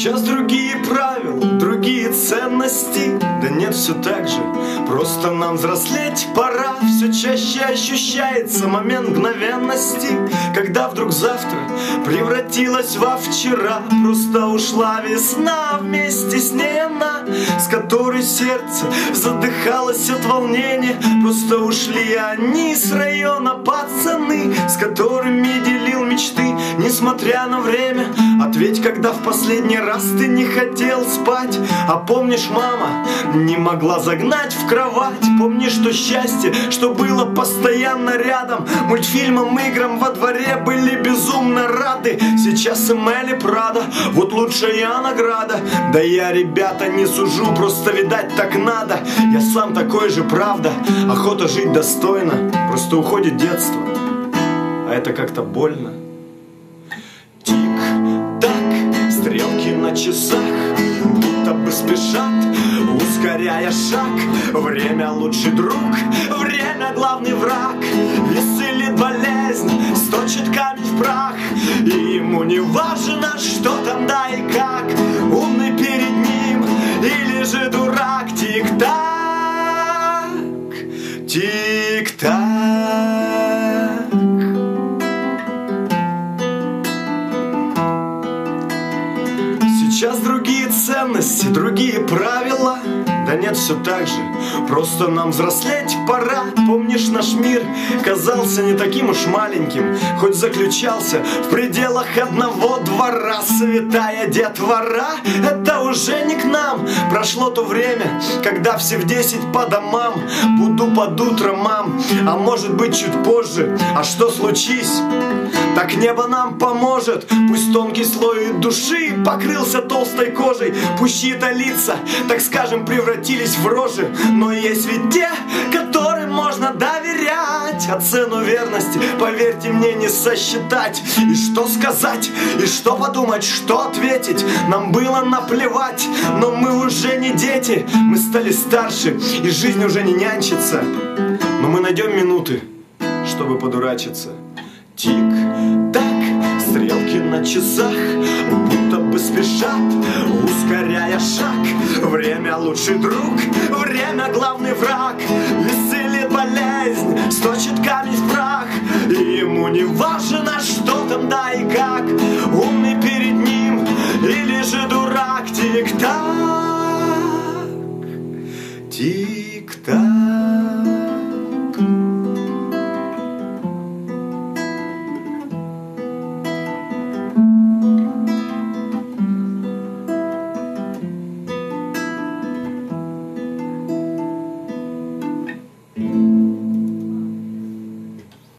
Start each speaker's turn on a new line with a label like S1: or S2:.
S1: Сейчас другие правила, другие ценности. Да нет, все так же, просто нам взрослеть пора. Все чаще ощущается момент мгновенности, когда вдруг завтра превратилась во вчера. Просто ушла весна, вместе с ней она, с которой сердце задыхалось от волнения. Просто ушли они с района пацаны, с которыми делил мечты, несмотря на время. Ответь, когда в последний раз ты не хотел спать. А помнишь, мама не могла загнать в кровать? Помнишь то счастье, что было постоянно рядом? Мультфильмам, играм во дворе были безумно рады. Сейчас Эмили Прада, вот лучшая награда. Да я, ребята, не сужу, просто, видать, так надо. Я сам такой же, правда. Охота жить достойно, просто уходит детство, а это как-то больно. Тик-так, стрелки на часах будто бы спешат, ускоряя шаг. Время лучший друг, время главный враг. Исцелит болезнь, сточит камень в прах. И ему не важно, что там, да и как. Умный перед ним или же дурак. Тик-так, тик-так. Сейчас другие ценности, другие правила. Да нет, все так же, просто нам взрослеть пора. Помнишь, наш мир казался не таким уж маленьким, хоть заключался в пределах одного двора. Святая детвора, это уже не к нам. Прошло то время, когда все в 10 по домам. Буду под утро, мам, а может быть чуть позже. А что случись? Так небо нам поможет. Пусть тонкий слой души покрылся толстой кожей, пусть чьи-то лица, так скажем, превратились в рожи. Но есть ведь те, которым можно доверять. А цену верности, поверьте мне, не сосчитать. И что сказать, и что подумать, что ответить, нам было наплевать. Но мы уже не дети, мы стали старше, и жизнь уже не нянчится. Но мы найдем минуты, чтобы подурачиться. Тик-так, стрелки на часах будто бы спешат, ускоряя шаг. Время лучший друг, время главный враг. Исцелит болезнь, сточит камень в прах. И ему не важно, что там, да и как. Умный перед ним или же дурак. Тик-так, тик-так.